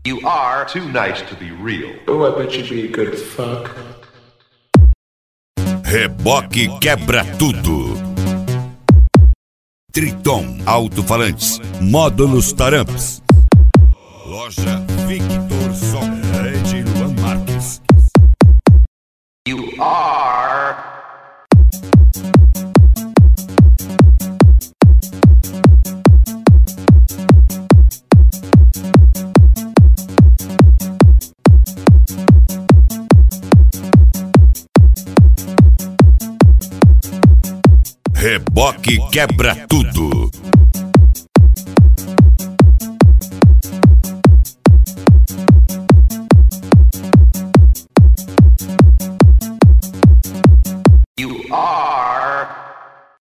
You are too nice to be real. Oh, I bet you'd be a good fuck. Reboque quebra tudo. Triton Alto-Falantes, módulos Taramps. Loja Victor Socredi Luan Marques. You are... Reboque quebra tudo.